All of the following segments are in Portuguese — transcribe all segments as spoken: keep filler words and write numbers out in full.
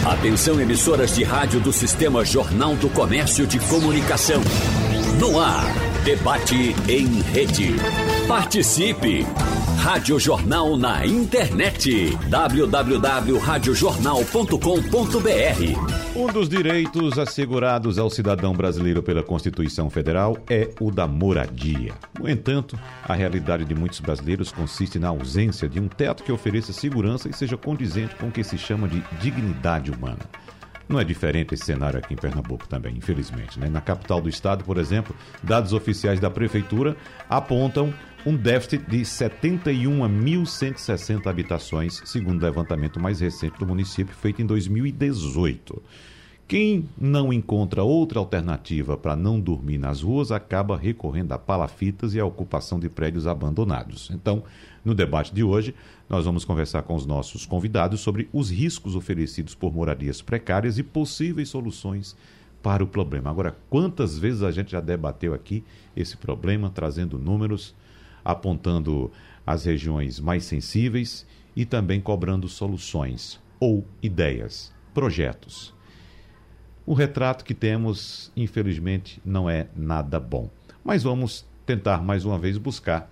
Atenção, emissoras de rádio do Sistema Jornal do Comércio de Comunicação. No ar, debate em rede. Participe! Rádio Jornal na internet. w w w ponto rádio jornal ponto com ponto b r. Um dos direitos assegurados ao cidadão brasileiro pela Constituição Federal é o da moradia. No entanto, a realidade de muitos brasileiros consiste na ausência de um teto que ofereça segurança e seja condizente com o que se chama de dignidade humana. Não é diferente esse cenário aqui em Pernambuco também, infelizmente, né? Na capital do estado, por exemplo, dados oficiais da prefeitura apontam um déficit de setenta e um mil cento e sessenta habitações, segundo o levantamento mais recente do município, feito em dois mil e dezoito. Quem não encontra outra alternativa para não dormir nas ruas acaba recorrendo a palafitas e à ocupação de prédios abandonados. Então, no debate de hoje, nós vamos conversar com os nossos convidados sobre os riscos oferecidos por moradias precárias e possíveis soluções para o problema. Agora, quantas vezes a gente já debateu aqui esse problema, trazendo números, apontando as regiões mais sensíveis e também cobrando soluções ou ideias, projetos. O retrato que temos, infelizmente, não é nada bom. Mas vamos tentar mais uma vez buscar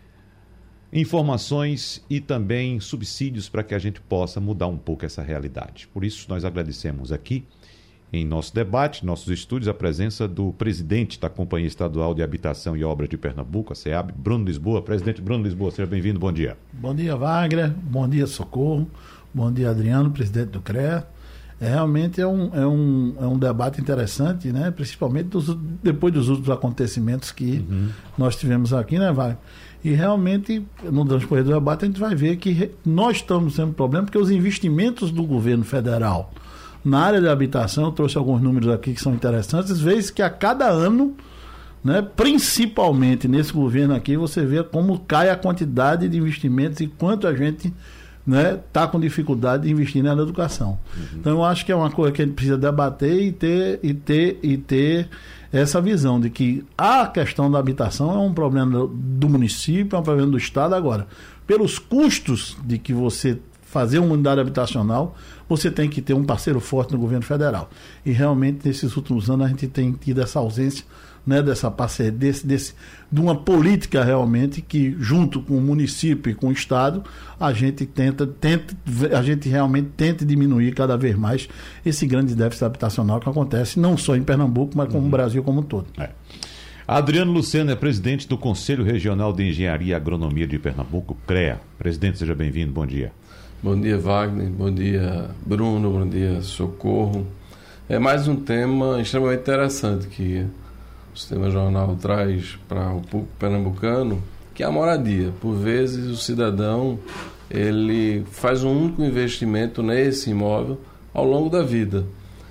informações e também subsídios para que a gente possa mudar um pouco essa realidade. Por isso, nós agradecemos aqui, em nosso debate, nossos estúdios, a presença do presidente da Companhia Estadual de Habitação e Obras de Pernambuco, a SEAB, Bruno Lisboa. Presidente Bruno Lisboa, seja bem-vindo, bom dia. Bom dia, Wagner, bom dia, Socorro, bom dia, Adriano, presidente do C R E A. É, realmente é um, é, um, é um debate interessante, né? Principalmente dos, depois dos últimos acontecimentos que uhum. nós tivemos aqui, né, Wagner? E realmente, no transcorrer do debate, a gente vai ver que nós estamos tendo problema porque os investimentos do governo federal na área de habitação, eu trouxe alguns números aqui que são interessantes, vezes que a cada ano, né, principalmente nesse governo aqui, você vê como cai a quantidade de investimentos e quanto a gente está, né, com dificuldade de investir na educação. Uhum. Então eu acho que é uma coisa que a gente precisa debater e ter, e ter, e ter essa visão de que a questão da habitação é um problema do município, é um problema do estado. Agora, pelos custos de que você fazer uma unidade habitacional, você tem que ter um parceiro forte no governo federal. E realmente, nesses últimos anos, a gente tem tido essa ausência, né, dessa parceria, desse, desse, de uma política realmente que, junto com o município e com o estado, a gente tenta, tenta a gente realmente tenta diminuir cada vez mais esse grande déficit habitacional que acontece não só em Pernambuco, mas como no uhum. Brasil como um todo. É. Adriano Luceno é presidente do Conselho Regional de Engenharia e Agronomia de Pernambuco, C R E A. Presidente, seja bem-vindo, bom dia. Bom dia, Wagner, bom dia, Bruno, bom dia, Socorro. É mais um tema extremamente interessante que o Sistema Jornal traz para o público pernambucano, que é a moradia. Por vezes o cidadão ele faz um único investimento nesse imóvel ao longo da vida.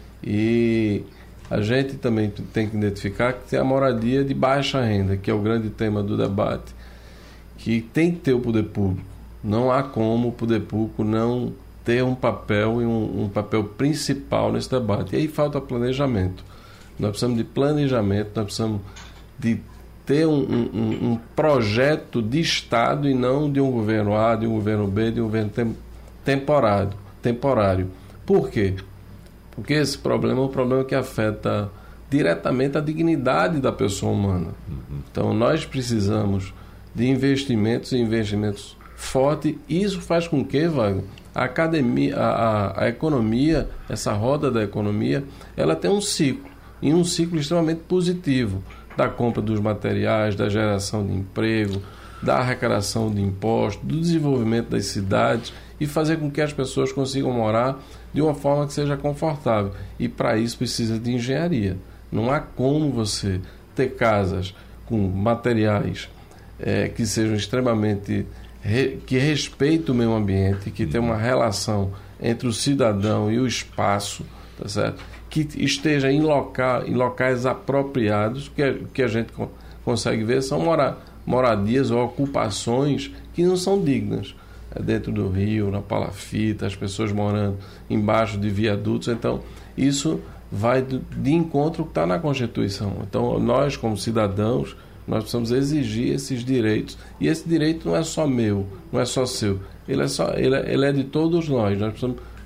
E a gente também tem que identificar que tem a moradia de baixa renda, que é o grande tema do debate, que tem que ter o poder público. Não há como o poder público não ter um papel e um, um papel principal nesse debate. E aí falta planejamento. Nós precisamos de planejamento, nós precisamos de ter um, um, um projeto de Estado e não de um governo A, de um governo B, de um governo tem, temporário, temporário. Por quê? Porque esse problema é um problema que afeta diretamente a dignidade da pessoa humana. Então nós precisamos de investimentos e investimentos forte. Isso faz com que, Wagner, a academia, a, a, a economia, essa roda da economia, ela tem um ciclo, e um ciclo extremamente positivo, da compra dos materiais, da geração de emprego, da arrecadação de impostos, do desenvolvimento das cidades e fazer com que as pessoas consigam morar de uma forma que seja confortável. E para isso precisa de engenharia. Não há como você ter casas com materiais é, que sejam extremamente que respeite o meio ambiente, que tenha uma relação entre o cidadão e o espaço, tá certo? Que esteja em, loca, em locais apropriados. O que, que a gente consegue ver são mora, moradias ou ocupações que não são dignas. É dentro do rio, na palafita, as pessoas morando embaixo de viadutos. Então, isso vai de, de encontro ao que está na Constituição. Então, nós, como cidadãos, nós precisamos exigir esses direitos. E esse direito não é só meu, não é só seu. Ele é, só, ele é, ele é de todos nós. Nós precisamos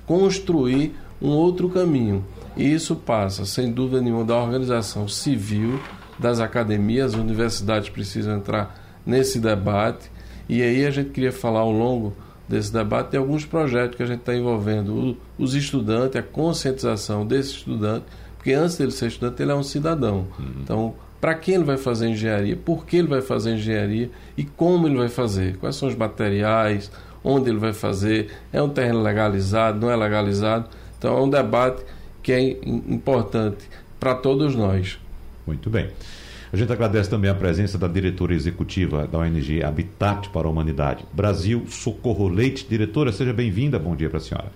construir um outro caminho. E isso passa, sem dúvida nenhuma, da organização civil, das academias, as universidades precisam entrar nesse debate. E aí a gente queria falar ao longo desse debate de alguns projetos que a gente está envolvendo os estudantes, a conscientização desse estudante, porque antes dele ser estudante, ele é um cidadão. Uhum. Então, para quem ele vai fazer engenharia, por que ele vai fazer engenharia e como ele vai fazer, quais são os materiais, onde ele vai fazer, é um terreno legalizado, não é legalizado. Então é um debate que é importante para todos nós. Muito bem. A gente agradece também a presença da diretora executiva da O N G Habitat para a Humanidade Brasil, Socorro Leite. Diretora, seja bem-vinda. Bom dia para a senhora.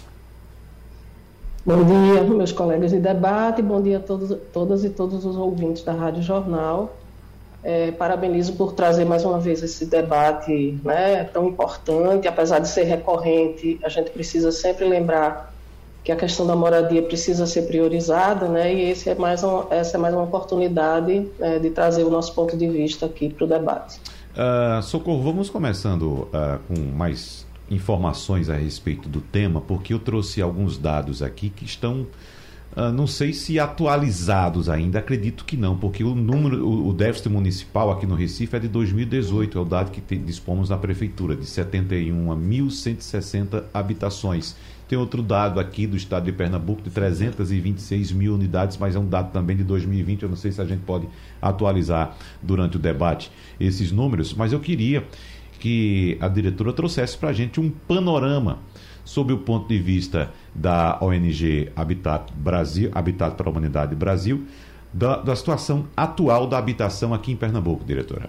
Bom dia, meus colegas de debate. Bom dia a todos, todas e todos os ouvintes da Rádio Jornal. É, parabenizo por trazer mais uma vez esse debate, né, tão importante. Apesar de ser recorrente, a gente precisa sempre lembrar que a questão da moradia precisa ser priorizada, né, e esse é mais um, essa é mais uma oportunidade é, de trazer o nosso ponto de vista aqui para o debate. Uh, Socorro, vamos começando uh, com mais informações a respeito do tema, porque eu trouxe alguns dados aqui que estão, uh, não sei se atualizados ainda, acredito que não, porque o número, o, o déficit municipal aqui no Recife é de dois mil e dezoito, é o dado que te, dispomos na prefeitura, de setenta e um mil cento e sessenta habitações. Tem outro dado aqui do estado de Pernambuco de trezentas e vinte e seis mil unidades, mas é um dado também de dois mil e vinte, eu não sei se a gente pode atualizar durante o debate esses números, mas eu queria que a diretora trouxesse para a gente um panorama sob o ponto de vista da O N G Habitat Brasil, Habitat para a Humanidade Brasil, da, da situação atual da habitação aqui em Pernambuco, diretora.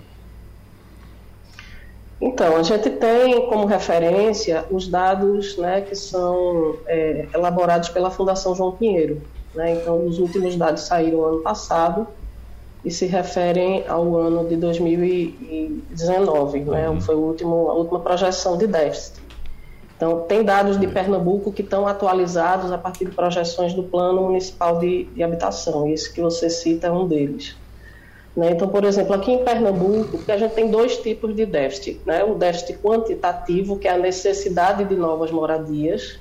Então, a gente tem como referência os dados, né, que são é, elaborados pela Fundação João Pinheiro, né? Então, os últimos dados saíram ano passado e se referem ao ano de dois mil e dezenove, né? Uhum. Foi o último, a última projeção de déficit. Então, tem dados de Pernambuco que estão atualizados a partir de projeções do Plano Municipal de, de Habitação, e esse que você cita é um deles. Né? Então, por exemplo, aqui em Pernambuco, a gente tem dois tipos de déficit, né? O déficit quantitativo, que é a necessidade de novas moradias,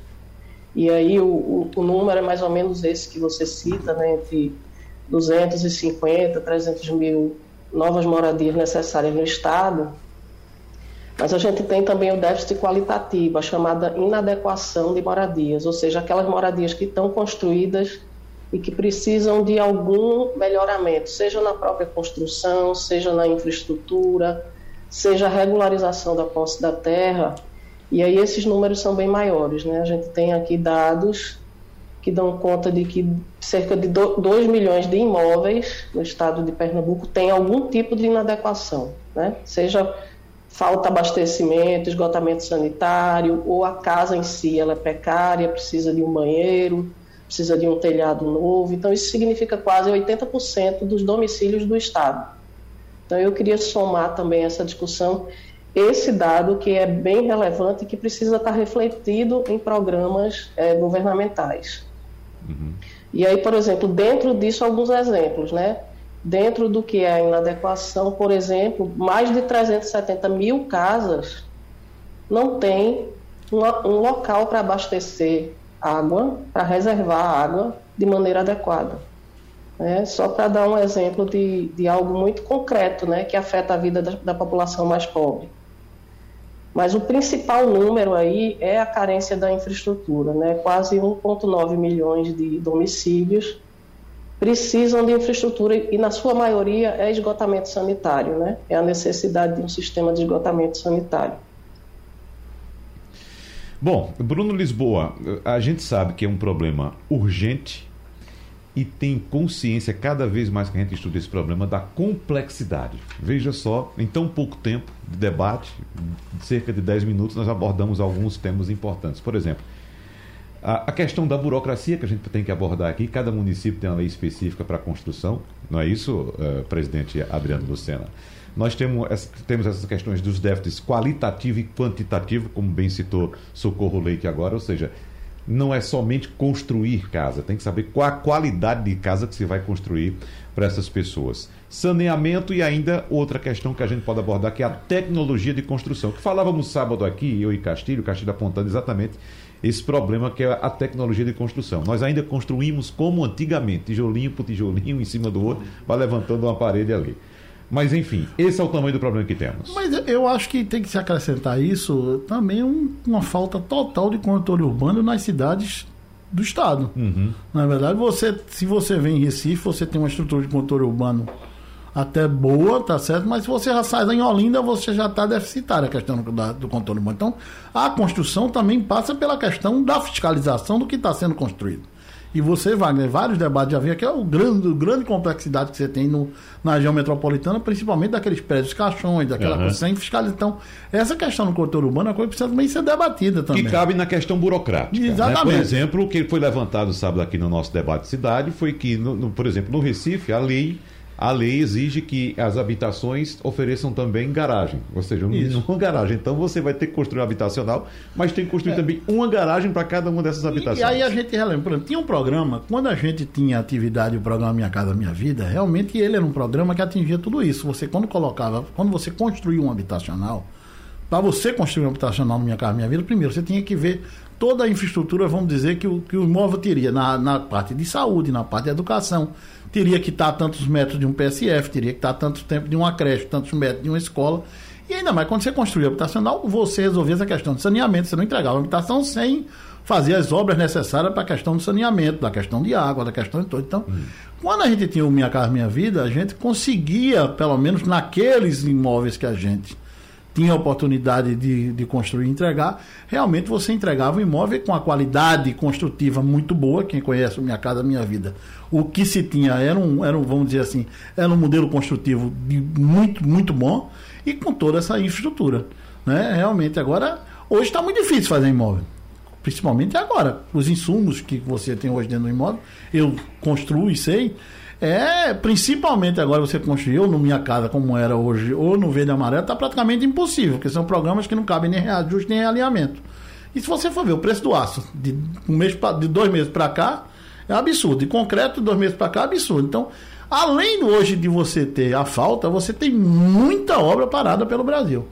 e aí o, o, o número é mais ou menos esse que você cita, né? Entre duzentos e cinquenta, trezentos mil novas moradias necessárias no Estado. Mas a gente tem também o déficit qualitativo, a chamada inadequação de moradias, ou seja, aquelas moradias que estão construídas e que precisam de algum melhoramento, seja na própria construção, seja na infraestrutura, seja a regularização da posse da terra. E aí esses números são bem maiores, né? A gente tem aqui dados que dão conta de que cerca de dois milhões de imóveis no estado de Pernambuco têm algum tipo de inadequação, né? Seja falta abastecimento, esgotamento sanitário, ou a casa em si ela é precária, precisa de um banheiro, precisa de um telhado novo. Então, isso significa quase oitenta por cento dos domicílios do Estado. Então, eu queria somar também essa discussão, esse dado que é bem relevante e que precisa estar refletido em programas é, governamentais. Uhum. E aí, por exemplo, dentro disso, alguns exemplos, né? Dentro do que é a inadequação, por exemplo, mais de trezentas e setenta mil casas não têm uma, um local para abastecer água, para reservar água de maneira adequada. É, só para dar um exemplo de, de algo muito concreto, né, que afeta a vida da, da população mais pobre. Mas o principal número aí é a carência da infraestrutura, né? Quase um vírgula nove milhões de domicílios precisam de infraestrutura e, na sua maioria, é esgotamento sanitário, né? É a necessidade de um sistema de esgotamento sanitário. Bom, Bruno Lisboa, a gente sabe que é um problema urgente e tem consciência cada vez mais que a gente estuda esse problema da complexidade. Veja só, em tão pouco tempo de debate, cerca de dez minutos, nós abordamos alguns temas importantes. Por exemplo, a, a questão da burocracia que a gente tem que abordar aqui. Cada município tem uma lei específica para a construção, não é isso, uh, presidente Adriano Lucena? Nós temos, essa, temos essas questões dos déficits qualitativo e quantitativo, como bem citou Socorro Leite agora, ou seja, não é somente construir casa, tem que saber qual a qualidade de casa que se vai construir para essas pessoas. Saneamento e ainda outra questão que a gente pode abordar, que é a tecnologia de construção, que falávamos sábado aqui, eu e Castilho, Castilho apontando exatamente esse problema que é a tecnologia de construção. Nós ainda construímos como antigamente, tijolinho por tijolinho em cima do outro, vai levantando uma parede ali. Mas, enfim, esse é o tamanho do problema que temos. Mas eu acho que tem que se acrescentar isso também um, uma falta total de controle urbano nas cidades do Estado. Uhum. Na verdade, você, se você vem em Recife, você tem uma estrutura de controle urbano até boa, tá certo? Mas se você já sai em Olinda, você já está deficitária a questão do, da, do controle urbano. Então, a construção também passa pela questão da fiscalização do que está sendo construído. E você, Wagner, vários debates já vi aqui, é o grande, a grande complexidade que você tem no, na região metropolitana, principalmente daqueles prédios caixões, daquela uhum. coisa sem fiscalização. Então, essa questão do controle urbano é uma coisa que precisa também ser debatida também. Que cabe na questão burocrática. Exatamente. Né? Por exemplo, o que foi levantado sábado aqui no nosso debate de cidade foi que, no, no, por exemplo, no Recife, a lei... A lei exige que as habitações ofereçam também garagem, ou seja, um, uma garagem. Então você vai ter que construir um habitacional, mas tem que construir é. também uma garagem para cada uma dessas habitações. E aí a gente relembra, por exemplo, tinha um programa, quando a gente tinha atividade, o programa Minha Casa Minha Vida, realmente ele era um programa que atingia tudo isso. Você quando colocava, quando você construía um habitacional, para você construir um habitacional no Minha Casa Minha Vida, primeiro você tinha que ver toda a infraestrutura, vamos dizer, que o, que o imóvel teria na, na parte de saúde, na parte de educação. Teria que estar a tantos metros de um P S F, teria que estar a tanto tempo de uma creche, tantos metros de uma escola. E ainda mais, quando você construía habitacional, você resolvia essa questão de saneamento. Você não entregava a habitação sem fazer as obras necessárias para a questão do saneamento, da questão de água, da questão de tudo. Então, hum. quando a gente tinha o Minha Casa Minha Vida, a gente conseguia, pelo menos naqueles imóveis que a gente tinha a oportunidade de, de construir e entregar, realmente você entregava um imóvel com a qualidade construtiva muito boa. Quem conhece o Minha Casa Minha Vida, o que se tinha era um, era um, vamos dizer assim, era um modelo construtivo de muito, muito bom e com toda essa infraestrutura, né? Realmente agora, hoje está muito difícil fazer imóvel, principalmente agora, os insumos que você tem hoje dentro do imóvel, eu construo e sei. É, principalmente agora você construir ou no Minha Casa como era hoje, ou no Verde e Amarelo, está praticamente impossível, porque são programas que não cabem nem reajuste nem realinhamento. E se você for ver o preço do aço, de, um mês pra, de dois meses para cá, é absurdo. De concreto, de dois meses para cá, é absurdo. Então, além hoje de você ter a falta, você tem muita obra parada pelo Brasil.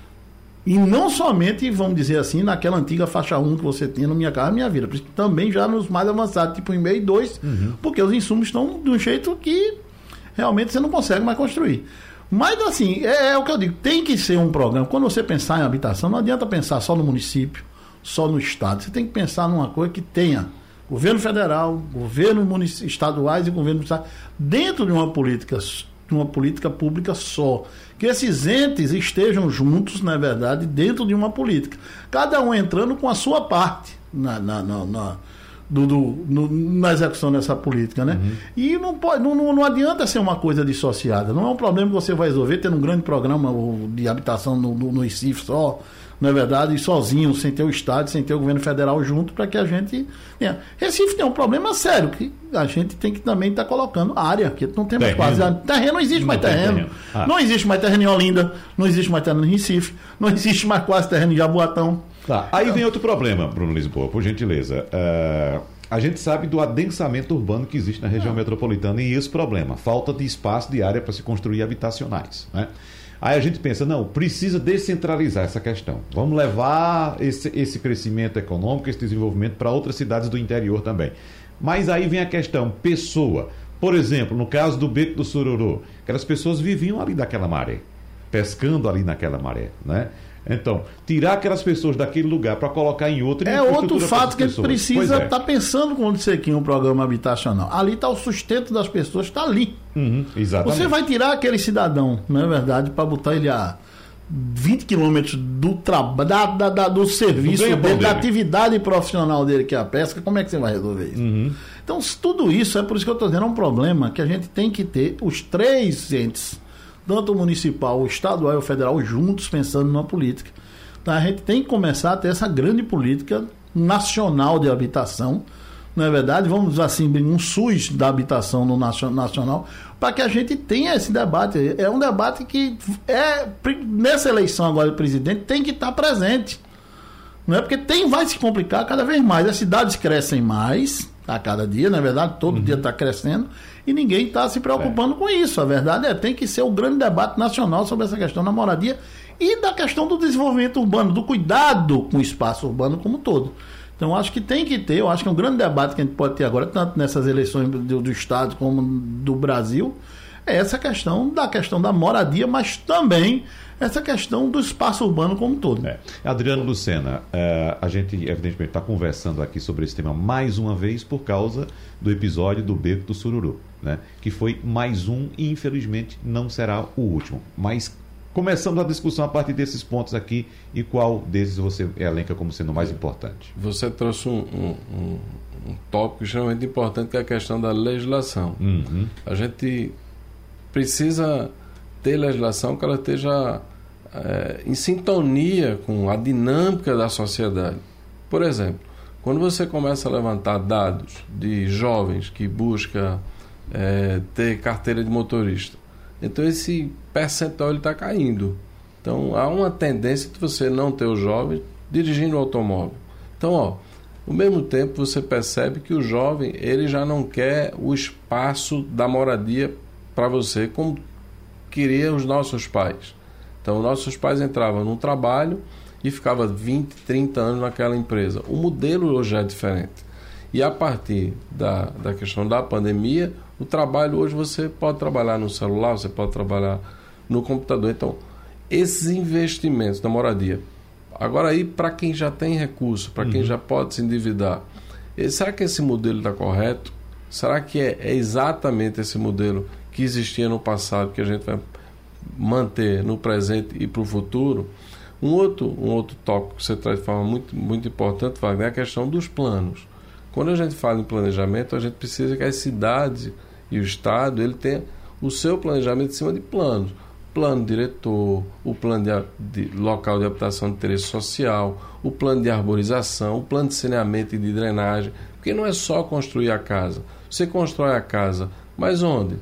E não somente, vamos dizer assim, naquela antiga faixa um que você tinha no Minha Casa Minha Vida, também já nos mais avançados, tipo um e dois, uhum. porque os insumos estão de um jeito que realmente você não consegue mais construir. Mas assim, é, é o que eu digo, tem que ser um programa. Quando você pensar em habitação, não adianta pensar só no município, só no estado. Você tem que pensar numa coisa que tenha governo federal, governo munic- estaduais e governo municipal dentro de uma política de uma política pública só. Que esses entes estejam juntos, na verdade, dentro de uma política. Cada um entrando com a sua parte na, na, na, na, do, do, no, na execução dessa política, né? Uhum. E não, pode, não, não adianta ser uma coisa dissociada. Não é um problema que você vai resolver tendo um grande programa de habitação no, no, no Recife só, não é verdade? E sozinho, sem ter o Estado, sem ter o governo federal junto, para que a gente tenha. Recife tem um problema sério, que a gente tem que também estar tá colocando área, que não tem mais quase. Terreno não existe não mais terreno. terreno. Ah. Não existe mais terreno em Olinda, não existe mais terreno em Recife, não existe mais quase terreno em Jaboatão. Tá. Aí vem outro problema, Bruno Lisboa, por gentileza. Uh, a gente sabe do adensamento urbano que existe na região ah. metropolitana e esse problema, falta de espaço, de área para se construir habitacionais, né? Aí a gente pensa, não, precisa descentralizar essa questão. Vamos levar esse, esse crescimento econômico, esse desenvolvimento para outras cidades do interior também. Mas aí vem a questão, pessoa. Por exemplo, no caso do Beco do Sururu, aquelas pessoas viviam ali daquela maré, pescando ali naquela maré, né? Então, tirar aquelas pessoas daquele lugar para colocar em outro... É outro fato que a gente precisa estar é. tá pensando quando você cria um programa habitacional. Ali está o sustento das pessoas, está ali. Uhum, exatamente. Você vai tirar aquele cidadão, não é verdade, para botar ele a vinte quilômetros do, traba, da, da, da, do serviço, do dele, da atividade profissional dele, que é a pesca, como é que você vai resolver isso? Uhum. Então, tudo isso, é por isso que eu estou dizendo, é um problema que a gente tem que ter os três entes, tanto o municipal, o estadual e o federal, juntos pensando numa política. Então, a gente tem que começar a ter essa grande política nacional de habitação, não é verdade? Vamos dizer assim, um SUS da habitação no nacional, para que a gente tenha esse debate. É um debate que, é, nessa eleição agora de presidente, tem que estar presente. Não é? Porque tem, vai se complicar cada vez mais. As cidades crescem mais a cada dia, não é verdade? Todo uhum. dia está crescendo e ninguém está se preocupando é. com isso. A verdade é tem que ser o grande debate nacional sobre essa questão da moradia e da questão do desenvolvimento urbano, do cuidado com o espaço urbano como um todo. Então, acho que tem que ter, eu acho que é um grande debate que a gente pode ter agora, tanto nessas eleições do, do Estado como do Brasil, é essa questão da questão da moradia, mas também essa questão do espaço urbano como um todo. É. Adriano Lucena, é, a gente evidentemente está conversando aqui sobre esse tema mais uma vez por causa do episódio do Beco do Sururu, né? Que foi mais um e infelizmente não será o último. Mas começando a discussão a partir desses pontos aqui, e qual desses você elenca como sendo o mais importante? Você trouxe um, um, um, um tópico extremamente importante, que é a questão da legislação. Uhum. A gente precisa ter legislação que ela esteja é, em sintonia com a dinâmica da sociedade. Por exemplo, quando você começa a levantar dados de jovens que buscam é, ter carteira de motorista, então esse percentual está caindo. Então há uma tendência de você não ter os jovens dirigindo o automóvel. Então, ó, ao mesmo tempo você percebe que o jovem ele já não quer o espaço da moradia para você como queriam os nossos pais. Então nossos pais entravam num trabalho e ficavam vinte, trinta anos naquela empresa. O modelo hoje é diferente. E a partir da, da questão da pandemia, o trabalho hoje você pode trabalhar no celular, você pode trabalhar no computador. Então, esses investimentos na moradia. Agora aí, para quem já tem recurso, para quem uhum. já pode se endividar, será que esse modelo está correto? Será que é, é exatamente esse modelo que existia no passado, que a gente vai manter no presente e para o futuro? Um outro, um outro tópico que você traz de forma muito, muito importante, Wagner, é a questão dos planos. Quando a gente fala em planejamento, a gente precisa que as cidades e o Estado ele tenha o seu planejamento em cima de planos. Plano diretor, o plano de, de local de habitação de interesse social, o plano de arborização, o plano de saneamento e de drenagem. Porque não é só construir a casa. Você constrói a casa, mas onde?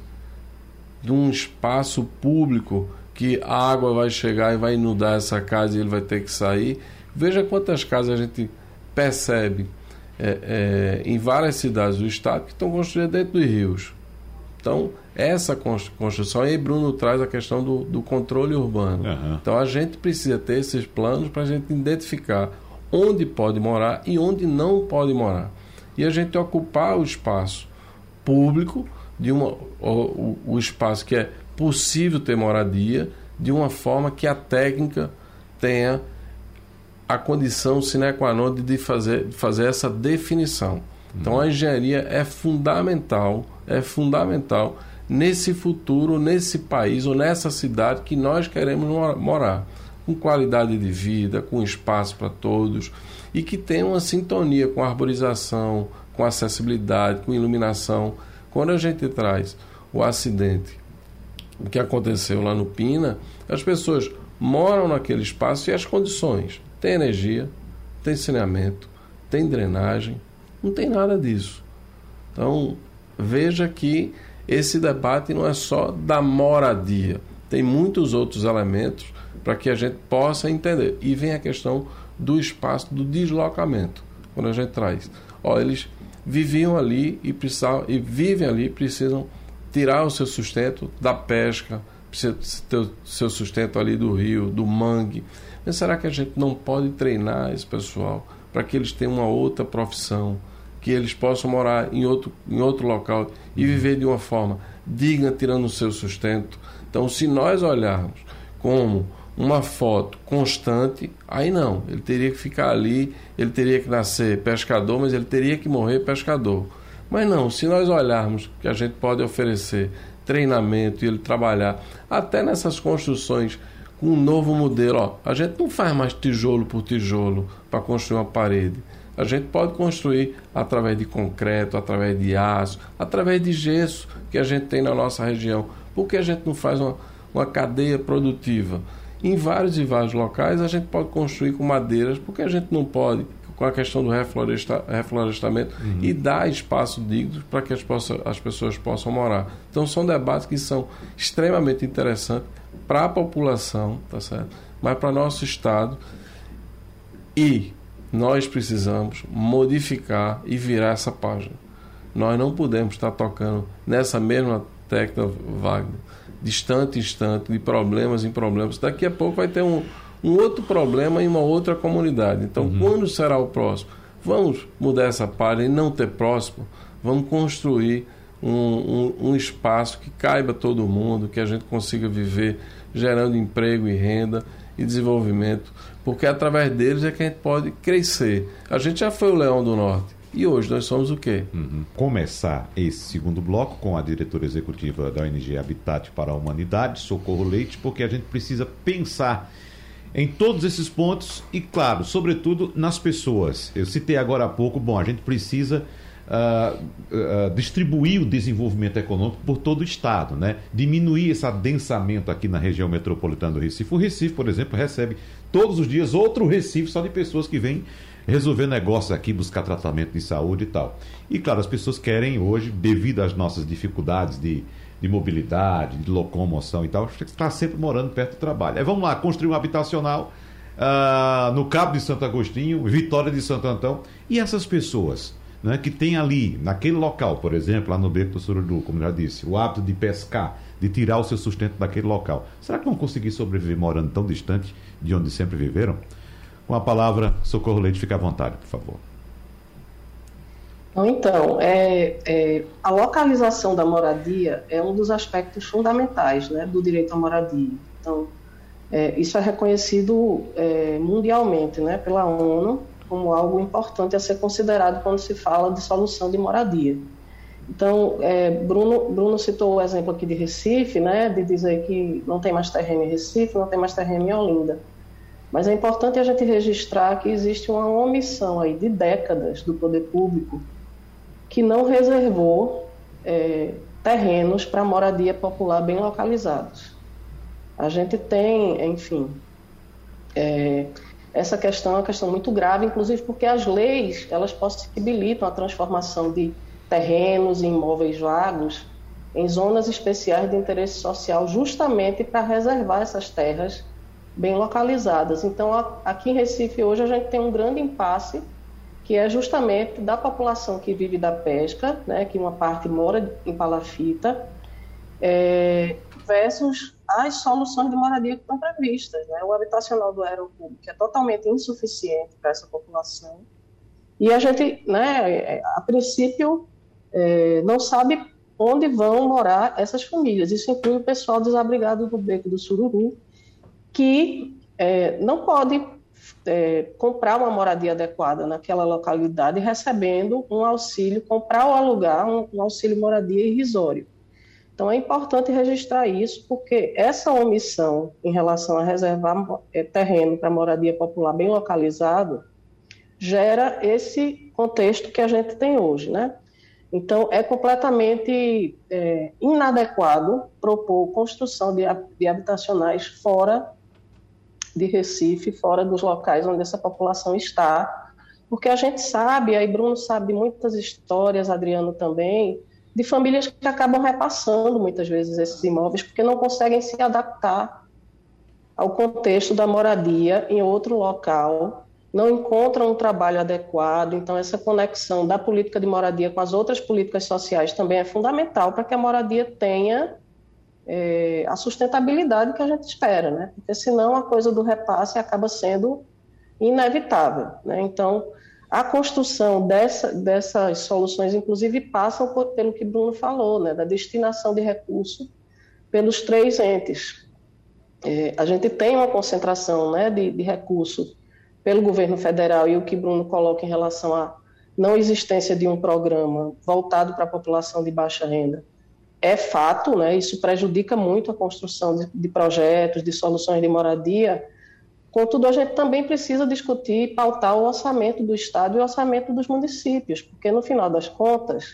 De um espaço público que a água vai chegar e vai inundar essa casa e ele vai ter que sair. Veja quantas casas a gente percebe É, é, em várias cidades do estado que estão construídas dentro dos rios. Então, essa construção, aí Bruno traz a questão do, do controle urbano. Uhum. Então, a gente precisa ter esses planos para a gente identificar onde pode morar e onde não pode morar. E a gente ocupar o espaço público, de uma, o, o espaço que é possível ter moradia, de uma forma que a técnica tenha a condição sine qua non de fazer, de fazer essa definição. Então a engenharia é fundamental, é fundamental nesse futuro, nesse país ou nessa cidade que nós queremos morar, com qualidade de vida, com espaço para todos e que tenha uma sintonia com a arborização, com acessibilidade, com iluminação. Quando a gente traz o acidente, o que aconteceu lá no Pina, as pessoas moram naquele espaço e as condições. Tem energia, tem saneamento, tem drenagem, não tem nada disso. Então, veja que esse debate não é só da moradia, tem muitos outros elementos para que a gente possa entender. E vem a questão do espaço, do deslocamento, quando a gente traz. Ó, eles viviam ali e, precisavam, e vivem ali, precisam tirar o seu sustento da pesca, precisa ter o seu sustento ali do rio, do mangue. Mas será que a gente não pode treinar esse pessoal para que eles tenham uma outra profissão, que eles possam morar em outro, em outro local e viver de uma forma digna, tirando o seu sustento? Então, se nós olharmos como uma foto constante, aí não, ele teria que ficar ali, ele teria que nascer pescador, mas ele teria que morrer pescador. Mas não, se nós olharmos que a gente pode oferecer treinamento e ele trabalhar até nessas construções com um novo modelo, ó, a gente não faz mais tijolo por tijolo para construir uma parede. A gente pode construir através de concreto, através de aço, através de gesso que a gente tem na nossa região. Por que a gente não faz uma, uma cadeia produtiva? Em vários e vários locais a gente pode construir com madeiras, porque a gente não pode, com a questão do refloresta, reflorestamento, uhum. e dar espaço digno para que as, possa, as pessoas possam morar. Então são debates que são extremamente interessantes para a população, tá certo? Mas para nosso estado, e nós precisamos modificar e virar essa página. Nós não podemos estar tocando nessa mesma tecla, Wagner, distante em instante, de problemas em problemas. Daqui a pouco vai ter um, um outro problema em uma outra comunidade. Então, uhum. quando será o próximo? Vamos mudar essa palha e não ter próximo, vamos construir um, um, um espaço que caiba todo mundo, que a gente consiga viver gerando emprego e renda e desenvolvimento, porque através deles é que a gente pode crescer. A gente já foi o Leão do Norte e hoje nós somos o quê? Uhum. Começar esse segundo bloco com a diretora executiva da O N G Habitat para a Humanidade, Socorro Leite, porque a gente precisa pensar em todos esses pontos e, claro, sobretudo nas pessoas. Eu citei agora há pouco, bom, a gente precisa uh, uh, distribuir o desenvolvimento econômico por todo o Estado, né? Diminuir esse adensamento aqui na região metropolitana do Recife. O Recife, por exemplo, recebe todos os dias outro Recife só de pessoas que vêm resolver negócios aqui, buscar tratamento de saúde e tal. E, claro, as pessoas querem hoje, devido às nossas dificuldades de de mobilidade, de locomoção e tal, está sempre morando perto do trabalho. Aí vamos lá, construir um habitacional uh, no Cabo de Santo Agostinho, Vitória de Santo Antão, e essas pessoas, né, que têm ali, naquele local, por exemplo, lá no Beco do Sururu, como já disse, o hábito de pescar, de tirar o seu sustento daquele local, será que vão conseguir sobreviver morando tão distante de onde sempre viveram? Com a palavra, Socorro Leite, fica à vontade, por favor. Então, é, é, a localização da moradia é um dos aspectos fundamentais, né, do direito à moradia. Então, é, isso é reconhecido é, mundialmente, né, pela ONU como algo importante a ser considerado quando se fala de solução de moradia. Então, é, Bruno, Bruno citou o exemplo aqui de Recife, né, de dizer que não tem mais terreno em Recife, não tem mais terreno em Olinda. Mas é importante a gente registrar que existe uma omissão aí de décadas do poder público que não reservou é, terrenos para moradia popular bem localizados. A gente tem, enfim, é, essa questão é uma questão muito grave, inclusive porque as leis, elas possibilitam a transformação de terrenos e imóveis vagos em zonas especiais de interesse social, justamente para reservar essas terras bem localizadas. Então, aqui em Recife, hoje, a gente tem um grande impasse, que é justamente da população que vive da pesca, né, que uma parte mora em palafita, é, versus as soluções de moradia que estão previstas. Né? O habitacional do aeroporto, que é totalmente insuficiente para essa população. E a gente, né, a princípio, é, não sabe onde vão morar essas famílias. Isso inclui o pessoal desabrigado do Beco do Sururu, que é, não pode é, comprar uma moradia adequada naquela localidade recebendo um auxílio, comprar ou alugar um, um auxílio moradia irrisório. Então é importante registrar isso, porque essa omissão em relação a reservar é, terreno para moradia popular bem localizado gera esse contexto que a gente tem hoje, né? Então, é completamente é, inadequado propor construção de, de habitacionais fora de Recife, fora dos locais onde essa população está, porque a gente sabe, aí Bruno sabe de muitas histórias, Adriano também, de famílias que acabam repassando muitas vezes esses imóveis porque não conseguem se adaptar ao contexto da moradia em outro local, não encontram um trabalho adequado. Então essa conexão da política de moradia com as outras políticas sociais também é fundamental para que a moradia tenha é, a sustentabilidade que a gente espera, né? Porque senão a coisa do repasse acaba sendo inevitável, né? Então a construção dessa, dessas soluções, inclusive, passam por, pelo que Bruno falou, né, da destinação de recursos pelos três entes. É, a gente tem uma concentração, né, de, de recursos pelo governo federal, e o que Bruno coloca em relação à não existência de um programa voltado para a população de baixa renda é fato, né, isso prejudica muito a construção de, de projetos, de soluções de moradia. Contudo, a gente também precisa discutir e pautar o orçamento do Estado e o orçamento dos municípios, porque, no final das contas,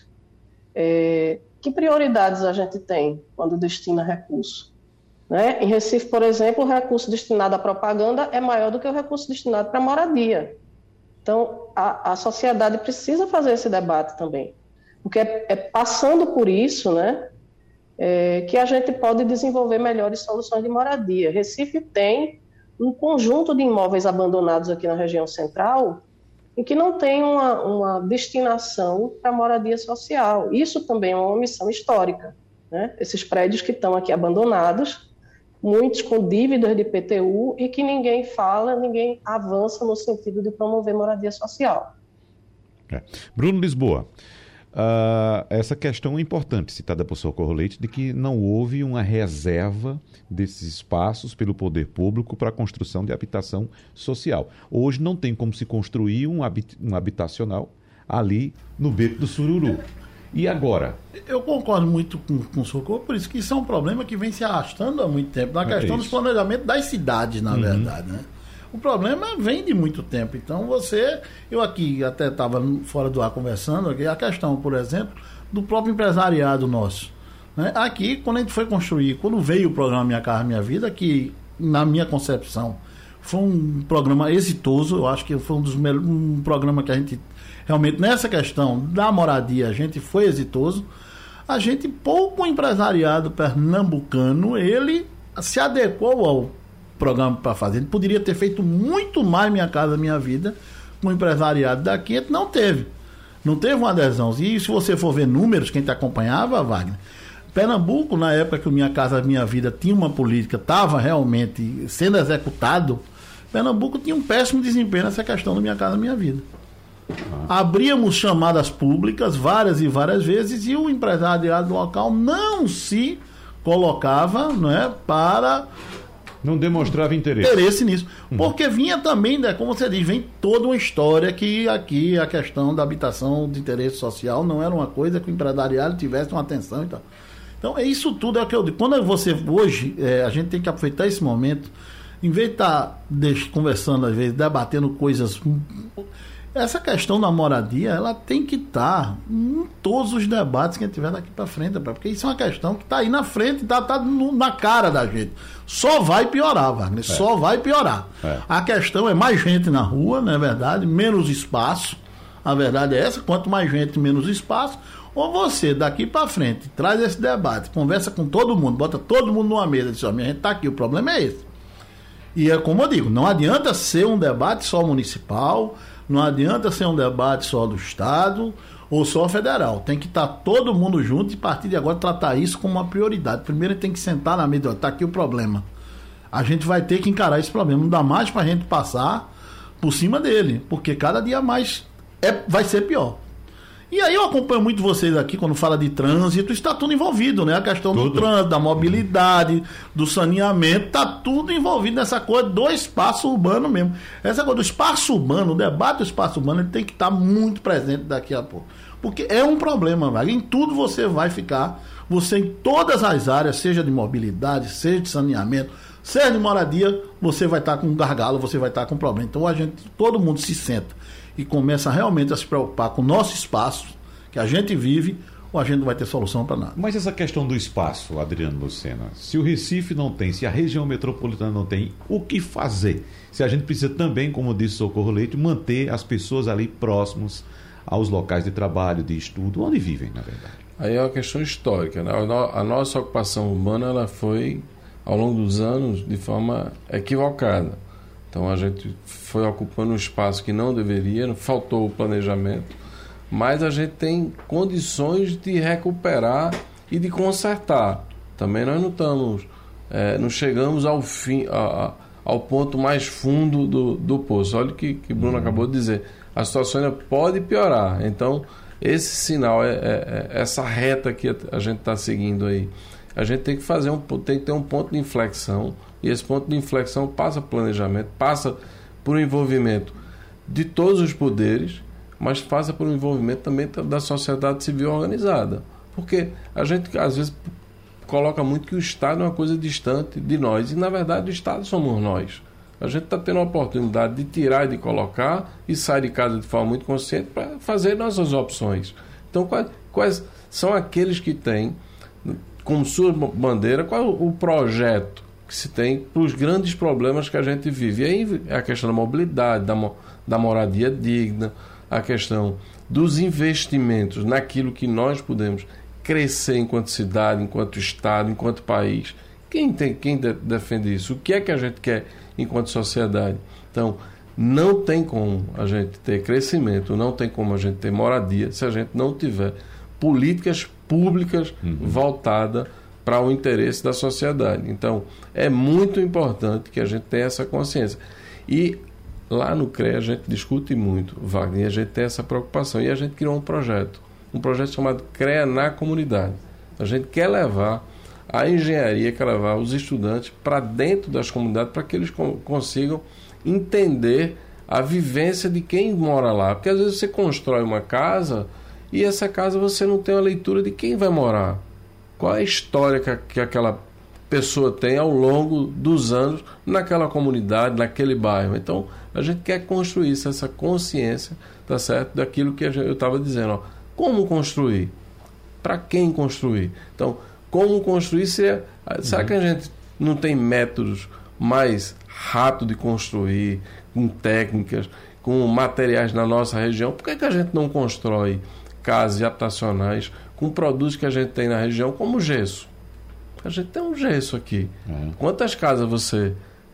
é, que prioridades a gente tem quando destina recurso? Né? Em Recife, por exemplo, o recurso destinado à propaganda é maior do que o recurso destinado para moradia. Então, a, a sociedade precisa fazer esse debate também, porque é, é passando por isso, né, é, que a gente pode desenvolver melhores soluções de moradia. Recife tem um conjunto de imóveis abandonados aqui na região central em que não tem uma, uma destinação para moradia social. Isso também é uma omissão histórica, né? Esses prédios que estão aqui abandonados, muitos com dívidas de I P T U e que ninguém fala, ninguém avança no sentido de promover moradia social. É. Bruno Lisboa, uh, essa questão é importante, citada por Socorro Leite, de que não houve uma reserva desses espaços pelo poder público para a construção de habitação social. Hoje não tem como se construir um, habit- um habitacional ali no Beco do Sururu. E agora? Eu concordo muito com, com o Socorro, por isso que isso é um problema que vem se arrastando há muito tempo, na É questão isso. dos planejamentos das cidades, na Uhum. verdade, né? O problema vem de muito tempo. Então você, eu aqui até estava fora do ar conversando, aqui, a questão, por exemplo, do próprio empresariado nosso. Né? Aqui, quando a gente foi construir, quando veio o programa Minha Casa Minha Vida, que na minha concepção foi um programa exitoso, eu acho que foi um dos melhores, um programa que a gente realmente, nessa questão da moradia, a gente foi exitoso. A gente, pouco empresariado pernambucano, ele se adequou ao programa para fazer. Ele poderia ter feito muito mais Minha Casa Minha Vida com o empresariado daqui, ele não teve. Não teve uma adesão. E se você for ver números, quem te acompanhava, Wagner, Pernambuco, na época que o Minha Casa Minha Vida tinha uma política, estava realmente sendo executado, Pernambuco tinha um péssimo desempenho nessa questão do Minha Casa Minha Vida. Abríamos chamadas públicas várias e várias vezes e o empresariado local não se colocava, não é, para Não demonstrava interesse. interesse nisso. Porque vinha também, né, como você diz, vem toda uma história que aqui a questão da habitação de interesse social não era uma coisa que o empresariado tivesse uma atenção e tal. Então, é isso tudo é o que eu digo. Quando você, hoje, é, a gente tem que aproveitar esse momento, em vez de estar deixa, conversando, às vezes, debatendo coisas. Essa questão da moradia, ela tem que estar em todos os debates que a gente tiver daqui para frente, porque isso é uma questão que está aí na frente, está tá na cara da gente. Só vai piorar, Wagner, é. só vai piorar. É. A questão é mais gente na rua, não é verdade? Menos espaço. A verdade é essa, quanto mais gente, menos espaço. Ou você, daqui para frente, traz esse debate, conversa com todo mundo, bota todo mundo numa mesa e diz, ó, minha gente está aqui, o problema é esse. E é como eu digo, não adianta ser um debate só municipal, não adianta ser um debate só do Estado ou só federal. Tem que estar todo mundo junto e, a partir de agora, tratar isso como uma prioridade. Primeiro, tem que sentar na mesa, está aqui o problema. A gente vai ter que encarar esse problema. Não dá mais para a gente passar por cima dele, porque cada dia mais é, vai ser pior. E aí eu acompanho muito vocês aqui quando fala de trânsito, está tudo envolvido, né? A questão tudo. do trânsito, da mobilidade, do saneamento, está tudo envolvido nessa coisa do espaço urbano mesmo. Essa coisa do espaço urbano, o debate do espaço urbano, ele tem que estar muito presente daqui a pouco. Porque é um problema, Wagner. Em tudo você vai ficar, você em todas as áreas, seja de mobilidade, seja de saneamento, seja de moradia, você vai estar com um gargalo, você vai estar com um problema. Então a gente, todo mundo se senta e começa realmente a se preocupar com o nosso espaço, que a gente vive, ou a gente não vai ter solução para nada. Mas essa questão do espaço, Adriano Lucena, se o Recife não tem, se a região metropolitana não tem, o que fazer? Se a gente precisa também, como disse Socorro Leite, manter as pessoas ali próximos aos locais de trabalho, de estudo, onde vivem, na verdade. Aí é uma questão histórica, né? A nossa ocupação urbana, ela foi, ao longo dos anos, de forma equivocada. Então a gente foi ocupando um espaço que não deveria, faltou o planejamento, mas a gente tem condições de recuperar e de consertar. Também nós não estamos, é, não chegamos ao fim, a, a, ao ponto mais fundo do, do poço. Olha o que, que Bruno uhum. acabou de dizer. A situação ainda pode piorar. Então, esse sinal, é, é, é essa reta que a gente está seguindo aí, a gente tem que fazer um, tem que ter um ponto de inflexão. E esse ponto de inflexão passa por planejamento, passa por um envolvimento de todos os poderes, mas passa por um envolvimento também da sociedade civil organizada. Porque a gente, às vezes, coloca muito que o Estado é uma coisa distante de nós. E, na verdade, o Estado somos nós. A gente está tendo a oportunidade de tirar e de colocar e sair de casa de forma muito consciente para fazer nossas opções. Então, quais, quais são aqueles que têm, como sua bandeira, qual é o projeto que se tem para os grandes problemas que a gente vive? E aí a questão da mobilidade, da, mo- da moradia digna, a questão dos investimentos naquilo que nós podemos crescer enquanto cidade, enquanto Estado, enquanto país. Quem, tem, quem de- defende isso? O que é que a gente quer enquanto sociedade? Então, não tem como a gente ter crescimento, não tem como a gente ter moradia se a gente não tiver políticas públicas uhum. voltadas para o interesse da sociedade. Então, é muito importante que a gente tenha essa consciência. E lá no C R E A a gente discute muito, Wagner, e a gente tem essa preocupação. E a gente criou um projeto, um projeto chamado C R E A na Comunidade. A gente quer levar a engenharia, quer levar os estudantes para dentro das comunidades para que eles consigam entender a vivência de quem mora lá. Porque às vezes você constrói uma casa e essa casa você não tem a leitura de quem vai morar. Qual é a história que, que aquela pessoa tem ao longo dos anos naquela comunidade, naquele bairro. Então, a gente quer construir isso, essa consciência, tá certo? Daquilo que eu estava dizendo. Ó. Como construir? Para quem construir? Então, como construir? Seria, uhum. Será que a gente não tem métodos mais rápidos de construir, com técnicas, com materiais na nossa região? Por que, que a gente não constrói casas habitacionais com produtos que a gente tem na região, como gesso? A gente tem um gesso aqui. Uhum. Quantas casas você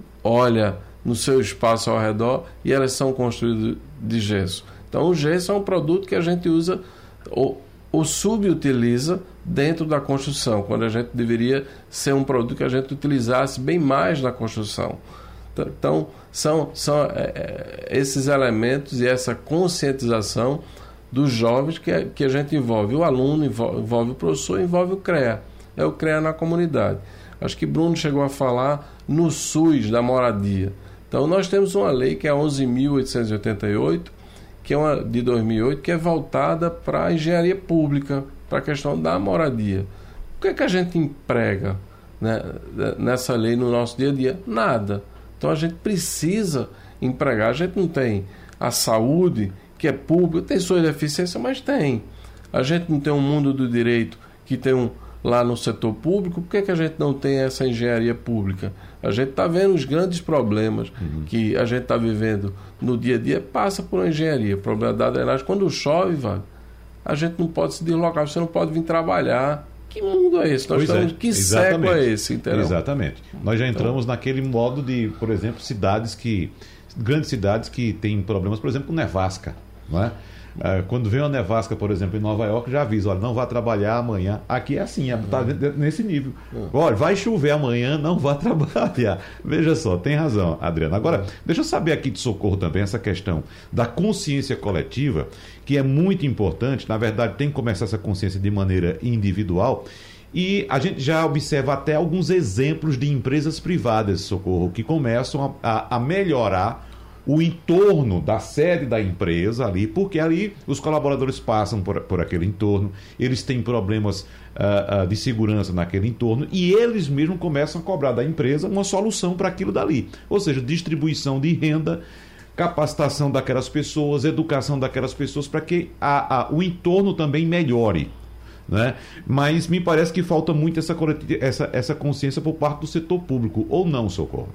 olha no seu espaço ao redor e elas são construídas de gesso? Então, o gesso é um produto que a gente usa ou, ou subutiliza dentro da construção, quando a gente deveria ser um produto que a gente utilizasse bem mais na construção. Então, são, são é, esses elementos e essa conscientização dos jovens que, que a gente envolve o aluno, envolve, envolve o professor, envolve o C R E A. É o C R E A na comunidade. Acho que Bruno chegou a falar no SUS da moradia. Então, nós temos uma lei que é onze mil oitocentos e oitenta e oito, que é uma de dois mil e oito, que é voltada para a engenharia pública, para a questão da moradia. O que é que a gente emprega, né, nessa lei no nosso dia a dia? Nada. Então, a gente precisa empregar. A gente não tem a saúde, que é pública, tem suas deficiências, mas tem. A gente não tem um mundo do direito que tem um lá no setor público. Por que, que a gente não tem essa engenharia pública? A gente está vendo os grandes problemas uhum. que a gente está vivendo no dia a dia, passa por uma engenharia. O problema da drenagem, quando chove, vai, a gente não pode se deslocar, você não pode vir trabalhar. Que mundo é esse? Nós pois estamos, é, que exatamente. século é esse? Entendeu? Exatamente. Nós já entramos então, naquele modo de, por exemplo, cidades que, grandes cidades que têm problemas, por exemplo, nevasca, não é? Quando vem uma nevasca, por exemplo, em Nova York, já avisa, olha, não vá trabalhar amanhã. Aqui é assim, está uhum. nesse nível. Uhum. Olha, vai chover amanhã, não vá trabalhar. Veja só, tem razão, Adriano. Agora, uhum. deixa eu saber aqui de Socorro também essa questão da consciência coletiva, que é muito importante. Na verdade, tem que começar essa consciência de maneira individual. E a gente já observa até alguns exemplos de empresas privadas, Socorro, que começam a, a, a melhorar o entorno da sede da empresa ali, porque ali os colaboradores passam por, por aquele entorno, eles têm problemas uh, uh, de segurança naquele entorno e eles mesmos começam a cobrar da empresa uma solução para aquilo dali. Ou seja, distribuição de renda, capacitação daquelas pessoas, educação daquelas pessoas para que a, a, o entorno também melhore. Né? Mas me parece que falta muito essa, essa, essa consciência por parte do setor público, ou não, Socorro?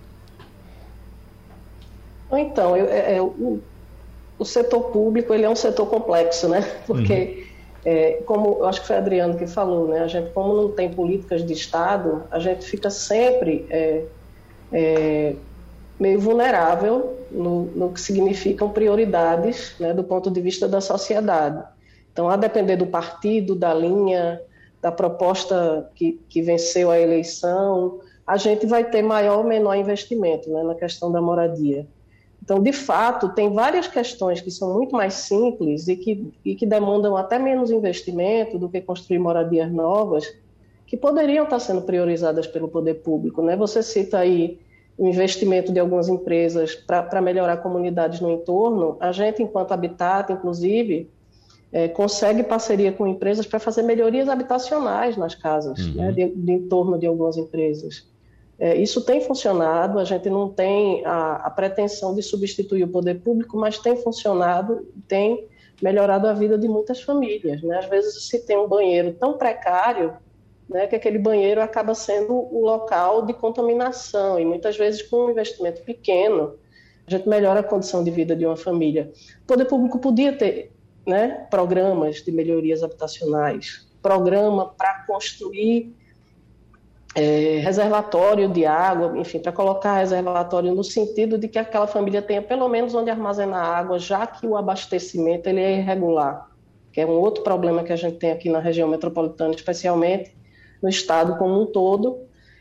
Então, eu, é, o, o setor público ele é um setor complexo, né? Porque, uhum. é, como eu acho que foi Adriano que falou, né? A gente, como não tem políticas de Estado, a gente fica sempre é, é, meio vulnerável no, no que significam prioridades, né, do ponto de vista da sociedade. Então, a depender do partido, da linha, da proposta que, que venceu a eleição, a gente vai ter maior ou menor investimento, né, na questão da moradia. Então, de fato, tem várias questões que são muito mais simples e que, e que demandam até menos investimento do que construir moradias novas, que poderiam estar sendo priorizadas pelo poder público, né? Você cita aí o investimento de algumas empresas para melhorar comunidades no entorno. A gente, enquanto Habitat, inclusive, é, consegue parceria com empresas para fazer melhorias habitacionais nas casas, uhum. né, de, de entorno de algumas empresas. É, isso tem funcionado, a gente não tem a, a pretensão de substituir o poder público, mas tem funcionado, tem melhorado a vida de muitas famílias, né? Às vezes se tem um banheiro tão precário, né, que aquele banheiro acaba sendo o local de contaminação, e muitas vezes com um investimento pequeno, a gente melhora a condição de vida de uma família. O poder público podia ter, né, programas de melhorias habitacionais, programa para construir É, reservatório de água, enfim, para colocar reservatório no sentido de que aquela família tenha pelo menos onde armazenar água, já que o abastecimento ele é irregular, que é um outro problema que a gente tem aqui na região metropolitana, especialmente no estado como um todo,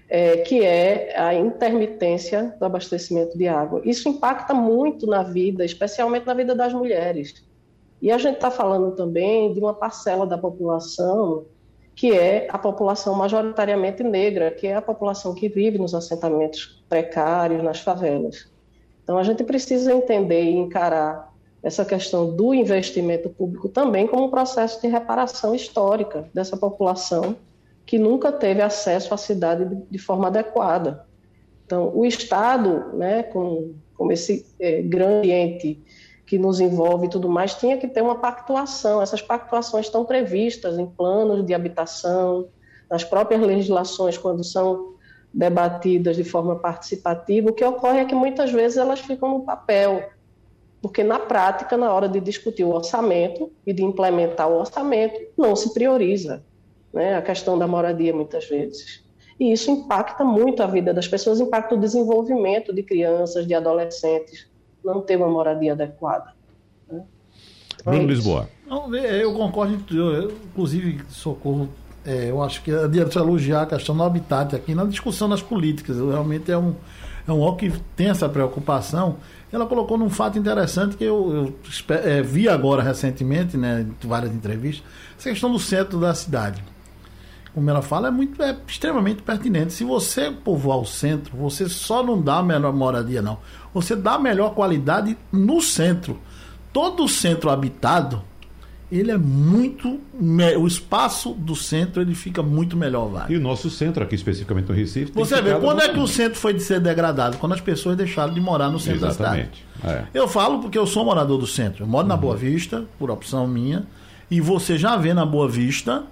é, que é a intermitência do abastecimento de água. Isso impacta muito na vida, especialmente na vida das mulheres. E a gente está falando também de uma parcela da população que é a população majoritariamente negra, que é a população que vive nos assentamentos precários, nas favelas. Então, a gente precisa entender e encarar essa questão do investimento público também como um processo de reparação histórica dessa população que nunca teve acesso à cidade de, de forma adequada. Então, o Estado, né, como, como esse é, grande ente que nos envolve e tudo mais, tinha que ter uma pactuação. Essas pactuações estão previstas em planos de habitação, nas próprias legislações, quando são debatidas de forma participativa. O que ocorre é que muitas vezes elas ficam no papel, porque na prática, na hora de discutir o orçamento e de implementar o orçamento, não se prioriza, né, a questão da moradia muitas vezes. E isso impacta muito a vida das pessoas, impacta o desenvolvimento de crianças, de adolescentes, não ter uma moradia adequada. Né? Bruno é Lisboa. Não, eu concordo, eu, inclusive, Socorro, é, eu acho que é de elogiar a questão do habitat aqui na discussão das políticas. Eu, realmente é um, é um órgão que tem essa preocupação. Ela colocou num fato interessante que eu, eu é, vi agora recentemente, né, em várias entrevistas, essa questão do centro da cidade. Como ela fala, é, muito, é extremamente pertinente. Se você povoar o centro, você só não dá a melhor moradia, não. Você dá a melhor qualidade no centro. Todo o centro habitado, ele é muito... O espaço do centro, ele fica muito melhor, vai. E o nosso centro, aqui especificamente no Recife... Você vê, quando é que o centro foi de ser degradado? Quando as pessoas deixaram de morar no centro Exatamente. da cidade. É. Eu falo porque eu sou morador do centro. Eu moro uhum. na Boa Vista, por opção minha, e você já vê na Boa Vista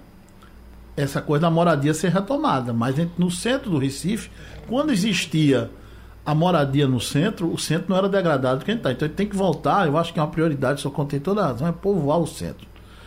essa coisa da moradia ser retomada. Mas no centro do Recife, quando existia a moradia no centro, o centro não era degradado quem está. Então ele tem que voltar, eu acho que é uma prioridade, só contei toda a razão, é povoar o centro.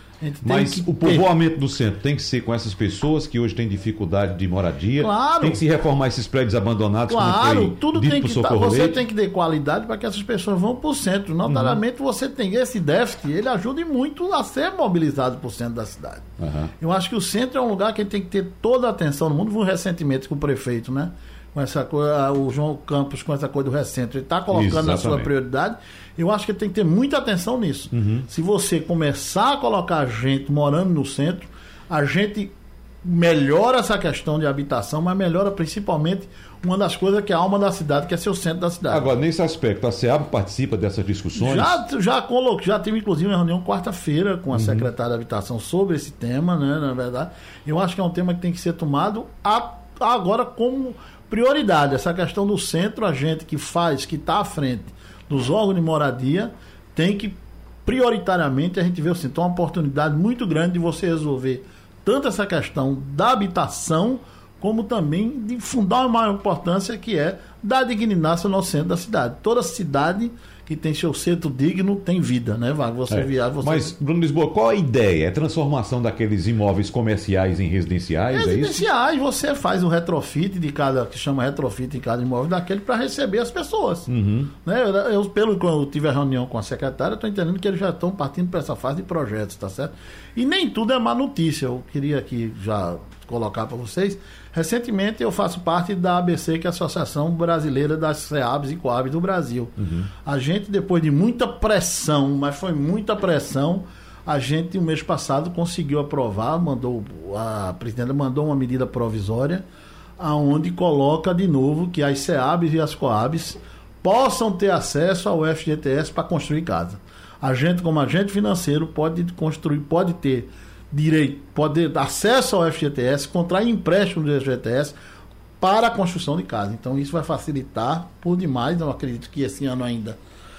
Mas o povoamento do centro tem que ser com essas pessoas que hoje têm dificuldade de moradia. Claro. Tem que se reformar esses prédios abandonados. Claro, como foi tudo dito tem que pro tá, você Leite. tem que ter qualidade para que essas pessoas vão para o centro. Notadamente, uhum. você tem esse déficit, ele ajuda muito a ser mobilizado para o centro da cidade. Uhum. Eu acho que o centro é um lugar que tem que ter toda a atenção no mundo. Vi recentemente com o prefeito, né? Com essa coisa, o João Campos, com essa coisa do recentro, ele está colocando Exatamente. na sua prioridade. Eu acho que ele tem que ter muita atenção nisso. Uhum. Se você começar a colocar gente morando no centro, a gente melhora essa questão de habitação, mas melhora principalmente uma das coisas que é a alma da cidade, que é ser o centro da cidade. Agora, nesse aspecto, a SEAB participa dessas discussões? Já, já coloquei, já tive inclusive uma reunião quarta-feira com a uhum. secretária da Habitação sobre esse tema, né, na verdade. Eu acho que é um tema que tem que ser tomado a, agora como prioridade. Essa questão do centro, a gente que faz, que está à frente dos órgãos de moradia, tem que prioritariamente a gente vê o centro. Então, é uma oportunidade muito grande de você resolver tanto essa questão da habitação, como também de fundar uma maior importância, que é dar dignidade ao nosso centro da cidade. Toda cidade que tem seu centro digno tem vida, né, Wagner? Você é. viaja, você... Mas, Bruno Lisboa, qual a ideia? É a transformação daqueles imóveis comerciais em residenciais? Residenciais, é isso? Você faz o retrofit de cada, que chama retrofit em cada imóvel daquele para receber as pessoas. Uhum. Né? Eu, eu, pelo que eu tive a reunião com a secretária, eu estou entendendo que eles já estão partindo para essa fase de projetos, tá certo? E nem tudo é má notícia. Eu queria aqui já colocar para vocês. Recentemente eu faço parte da A B C, que é a Associação Brasileira das SEABs e COABs do Brasil. Uhum. A gente, depois de muita pressão, mas foi muita pressão, a gente, o mês passado, conseguiu aprovar, mandou, a presidenta mandou uma medida provisória, aonde coloca de novo que as SEABs e as COABs possam ter acesso ao F G T S para construir casa. A gente, como agente financeiro, pode construir, pode ter direito, pode ter acesso ao F G T S, contrair empréstimo do F G T S para a construção de casa. Então isso vai facilitar por demais. Eu acredito que esse ano ainda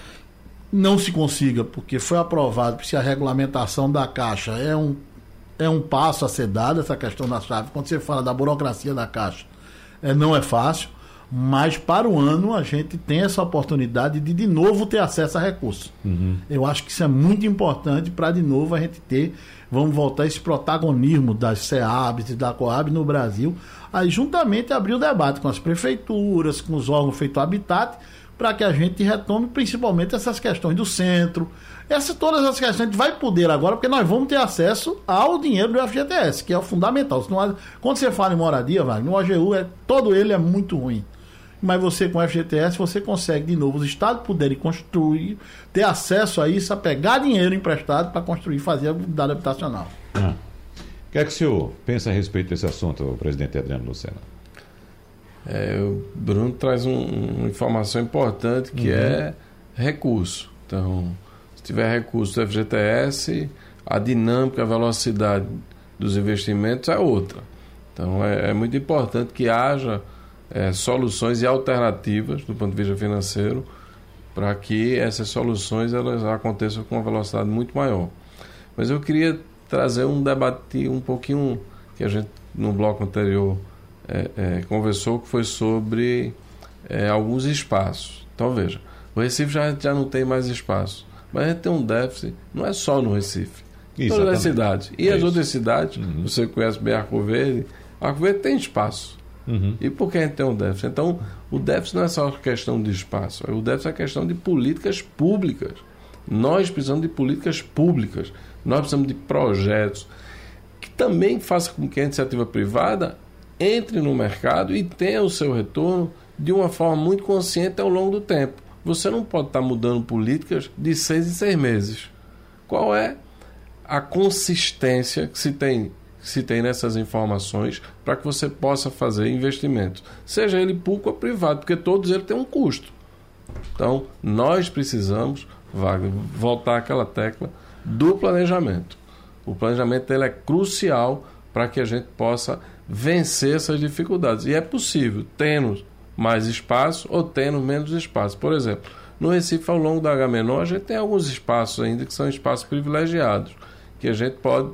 não se consiga, porque foi aprovado, porque se a regulamentação da Caixa é um, é um passo a ser dado, essa questão da chave. Quando você fala da burocracia da Caixa, é, não é fácil, mas para o ano a gente tem essa oportunidade de de novo ter acesso a recursos. Uhum. Eu acho que isso é muito importante para de novo a gente ter, vamos voltar a esse protagonismo das SEABs e da COAB no Brasil, aí juntamente abrir o debate com as prefeituras, com os órgãos feito Habitat, para que a gente retome principalmente essas questões do centro. Essas, todas as questões a gente vai poder agora, porque nós vamos ter acesso ao dinheiro do F G T S, que é o fundamental. Senão, quando você fala em moradia, Wagner, no O G U, é, todo ele é muito ruim. Mas você com o F G T S, você consegue, de novo, os estados poderem construir, ter acesso a isso, a pegar dinheiro emprestado para construir, fazer a unidade habitacional. Ah. O que é que o senhor pensa a respeito desse assunto, presidente Adriano Lucena? É, o Bruno traz um, uma informação importante que uhum. é recurso. Então, se tiver recurso do F G T S, a dinâmica, a velocidade dos investimentos é outra. Então, é, é muito importante que haja É, soluções e alternativas do ponto de vista financeiro para que essas soluções elas aconteçam com uma velocidade muito maior. Mas eu queria trazer um debate um pouquinho que a gente no bloco anterior é, é, conversou, que foi sobre é, alguns espaços. Então veja, o Recife já, já não tem mais espaço, mas a gente tem um déficit, não é só no Recife, em todas as cidades. E é as isso. outras cidades, uhum. você conhece bem Arco Verde, Arco Verde tem espaço. Uhum. E por que a gente tem um déficit? Então, o déficit não é só questão de espaço, o déficit é questão de políticas públicas. Nós precisamos de políticas públicas, nós precisamos de projetos que também façam com que a iniciativa privada entre no mercado e tenha o seu retorno de uma forma muito consciente ao longo do tempo. Você não pode estar mudando políticas de seis em seis meses. Qual é a consistência que se tem se tem nessas informações para que você possa fazer investimentos, seja ele público ou privado, porque todos eles têm um custo. Então, nós precisamos, Wagner, voltar àquela tecla do planejamento. O planejamento ele é crucial para que a gente possa vencer essas dificuldades. E é possível, tendo mais espaço ou tendo menos espaço. Por exemplo, no Recife, ao longo da Agamenon, a gente tem alguns espaços ainda que são espaços privilegiados, que a gente pode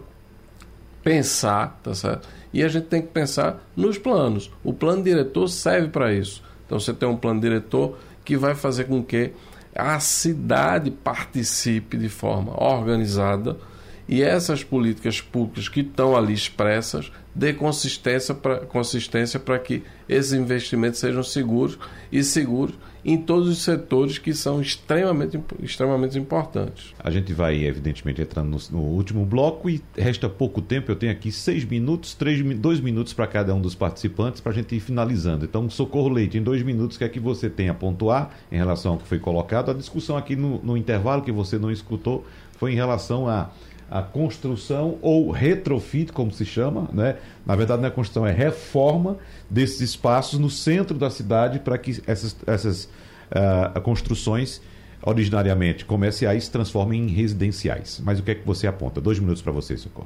pensar, tá certo? E a gente tem que pensar nos planos. O plano diretor serve para isso. Então você tem um plano diretor que vai fazer com que a cidade participe de forma organizada e essas políticas públicas que estão ali expressas dê consistência para consistência para que esses investimentos sejam seguros e seguros em todos os setores que são extremamente, extremamente importantes. A gente vai, evidentemente, entrando no, no último bloco e resta pouco tempo. Eu tenho aqui seis minutos, três, dois minutos para cada um dos participantes para a gente ir finalizando. Então, Socorro Leite, em dois minutos, o que é que você tem a pontuar em relação ao que foi colocado? A discussão aqui no, no intervalo que você não escutou foi em relação a a construção ou retrofit, como se chama, né? Na verdade não é construção, é reforma desses espaços no centro da cidade para que essas, essas uh, construções originariamente comerciais se transformem em residenciais. Mas o que é que você aponta? Dois minutos para você, Socorro.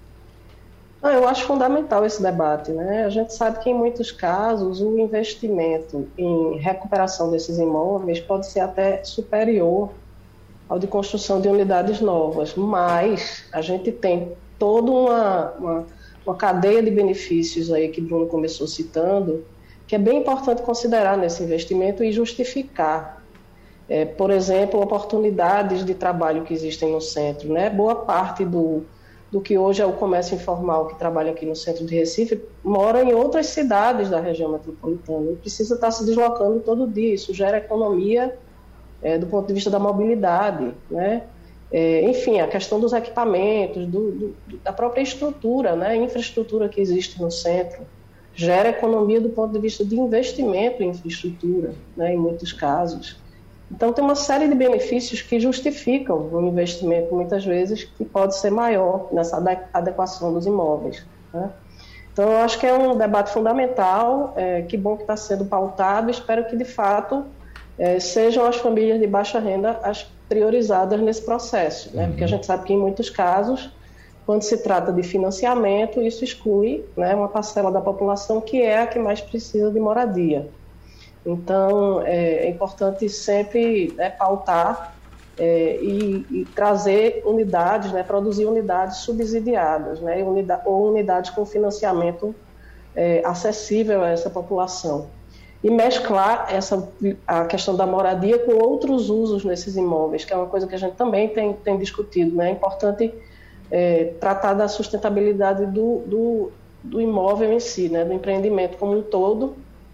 Eu acho fundamental esse debate, né? A gente sabe que em muitos casos o investimento em recuperação desses imóveis pode ser até superior ao de construção de unidades novas, mas a gente tem toda uma, uma, uma cadeia de benefícios aí que o Bruno começou citando, que é bem importante considerar nesse investimento e justificar. É, por exemplo, oportunidades de trabalho que existem no centro, né? Boa parte do, do que hoje é o comércio informal que trabalha aqui no centro de Recife mora em outras cidades da região metropolitana e precisa estar se deslocando todo dia. Isso gera economia É, do ponto de vista da mobilidade, né? É, enfim, a questão dos equipamentos, do, do, da própria estrutura, né? Infraestrutura que existe no centro, gera economia do ponto de vista de investimento em infraestrutura, né? Em muitos casos. Então, tem uma série de benefícios que justificam um investimento, muitas vezes, que pode ser maior nessa adequação dos imóveis, né? Então, eu acho que é um debate fundamental, é, que bom que está sendo pautado, espero que, de fato, É, sejam as famílias de baixa renda as priorizadas nesse processo, né? Uhum. Porque a gente sabe que em muitos casos, quando se trata de financiamento, isso exclui, né, uma parcela da população que é a que mais precisa de moradia. Então, é, é importante sempre, né, pautar é, e, e trazer unidades, né, produzir unidades subsidiadas, né, unida, ou unidades com financiamento é, acessível a essa população. E mesclar essa, a questão da moradia com outros usos nesses imóveis, que é uma coisa que a gente também tem, tem discutido, né? É importante é, tratar da sustentabilidade do, do, do imóvel em si, né? Do empreendimento como um todo,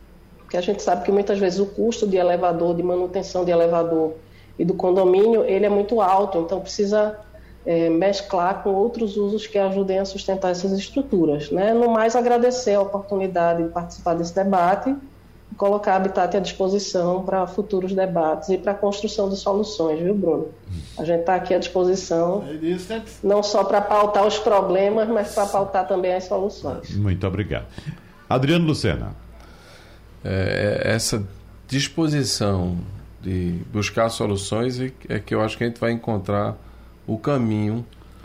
porque a gente sabe que muitas vezes o custo de elevador, de manutenção de elevador e do condomínio, ele é muito alto, então precisa é, mesclar com outros usos que ajudem a sustentar essas estruturas, né? No mais, agradecer a oportunidade de participar desse debate e colocar a Habitat à disposição para futuros debates e para a construção de soluções, viu, Bruno? A gente está aqui à disposição, não só para pautar os problemas, mas para pautar também as soluções. Muito obrigado. Adriano Lucena. É, essa disposição de buscar soluções é que eu acho que a gente vai encontrar o caminho,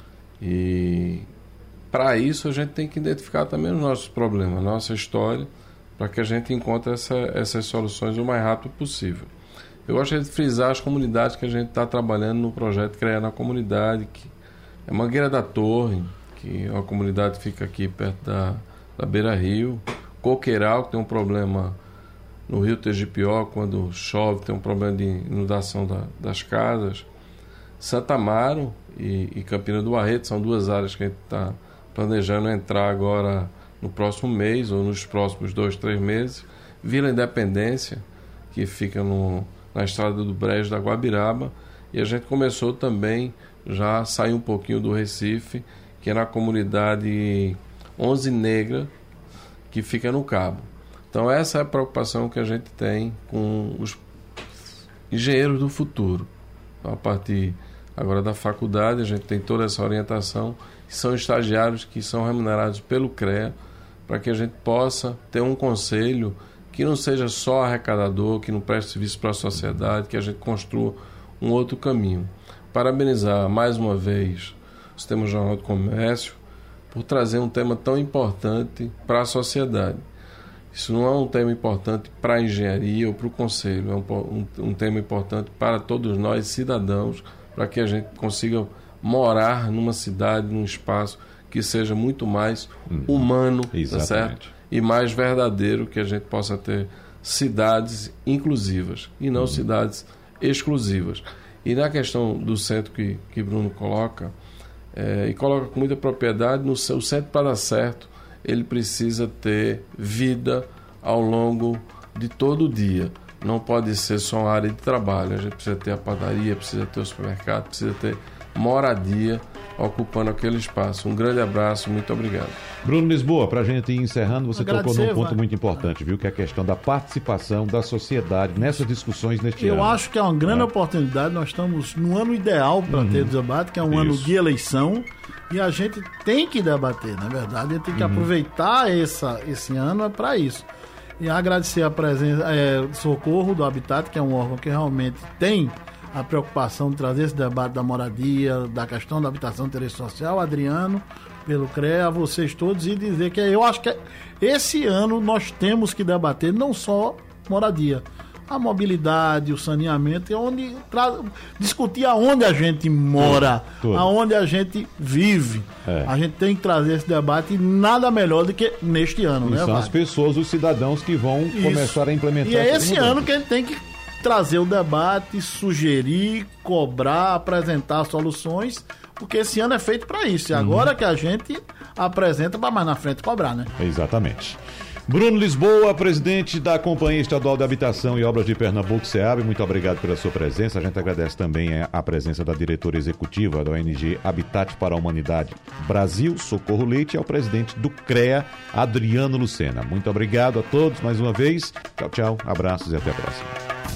e para isso a gente tem que identificar também os nossos problemas, a nossa história, para que a gente encontre essa, essas soluções o mais rápido possível. Eu gostaria de frisar as comunidades que a gente está trabalhando no projeto Criar na Comunidade, que é Mangueira da Torre, que é uma comunidade que fica aqui perto da, da Beira Rio, Coqueiral, que tem um problema no Rio Tegipió, quando chove, tem um problema de inundação da, das casas. Santa Amaro e, e Campina do Barreto são duas áreas que a gente está planejando entrar agora no próximo mês ou nos próximos dois, três meses. Vila Independência, que fica no, na estrada do Brejo da Guabiraba, e a gente começou também já a sair um pouquinho do Recife, que é na comunidade Onze Negra, que fica no Cabo. Então essa é a preocupação que a gente tem com os engenheiros do futuro. Então, a partir agora da faculdade, a gente tem toda essa orientação, que são estagiários que são remunerados pelo CREA, para que a gente possa ter um conselho que não seja só arrecadador, que não preste serviço para a sociedade, que a gente construa um outro caminho. Parabenizar mais uma vez o Sistema Jornal do Comércio por trazer um tema tão importante para a sociedade. Isso não é um tema importante para a engenharia ou para o conselho, é um, um, um tema importante para todos nós, cidadãos, para que a gente consiga morar numa cidade, num espaço que seja muito mais humano, tá certo? E mais verdadeiro, que a gente possa ter cidades inclusivas e não uhum. cidades exclusivas. E na questão do centro que, que Bruno coloca, é, e coloca com muita propriedade, no seu centro, para dar certo, ele precisa ter vida ao longo de todo o dia. Não pode ser só uma área de trabalho. A gente precisa ter a padaria, precisa ter o supermercado, precisa ter moradia ocupando aquele espaço. Um grande abraço, muito obrigado. Bruno Lisboa, para a gente ir encerrando, você Agradecer, tocou num ponto vai. muito importante, viu? Que é a questão da participação da sociedade nessas discussões neste Eu ano. Eu acho que é uma grande é. oportunidade. Nós estamos no ano ideal para uhum. ter debate, que é um Isso. ano de eleição, e a gente tem que debater, na verdade. A gente tem que uhum. aproveitar essa, esse ano para isso. E agradecer a presença, é, Socorro do Habitat, que é um órgão que realmente tem a preocupação de trazer esse debate da moradia, da questão da habitação de interesse social, Adriano, pelo CREA, a vocês todos, e dizer que eu acho que esse ano nós temos que debater não só moradia, a mobilidade, o saneamento, e onde tra... discutir aonde a gente mora, tudo, tudo. aonde a gente vive. É. A gente tem que trazer esse debate, e nada melhor do que neste ano, e né? São Vai? as pessoas, os cidadãos que vão Isso. começar a implementar. E é esse ano que a gente tem que trazer o debate, sugerir, cobrar, apresentar soluções, porque esse ano é feito para isso. E agora uhum. que a gente apresenta para mais na frente cobrar, né? Exatamente. Bruno Lisboa, presidente da Companhia Estadual de Habitação e Obras de Pernambuco, SEAB, muito obrigado pela sua presença. A gente agradece também a presença da diretora executiva da O N G Habitat para a Humanidade Brasil, Socorro Leite, e ao presidente do CREA, Adriano Lucena. Muito obrigado a todos mais uma vez. Tchau, tchau, abraços e até a próxima.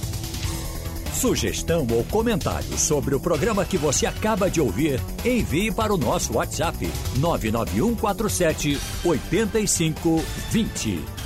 Sugestão ou comentário sobre o programa que você acaba de ouvir, envie para o nosso WhatsApp nove nove um quatro sete oito cinco dois zero.